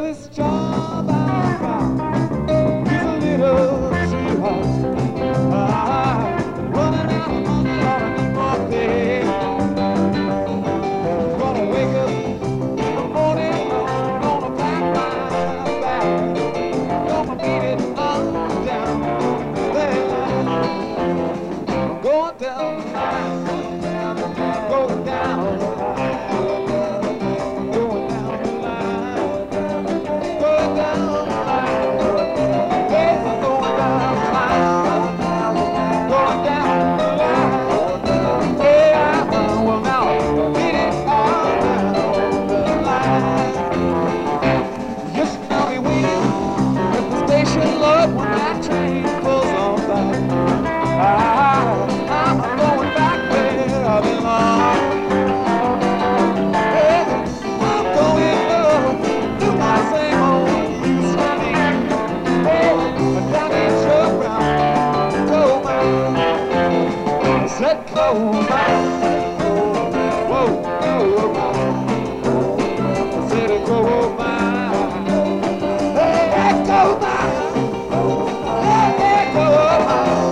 this job I found. He's a little sweetheart. Running out of money, ought to need more pay. Gonna wake up in the morning, gonna pack my bag, gonna beat it on down there. Going down the line, going down the line, going down the line, going down the line, yes, I'm going down the line, going down the line, yeah, well now, beat it all down the line. Yes, I'll be waiting at the station, Lord, when that train pulls on by. I'm going back where I belong. Yeah, I'm going through my same old used to be. Yeah, down in Joe Brown, coal mine. I said coal mine. Whoa, coal mine. I said a coal mine. Hey, coal mine. Hey, coal mine.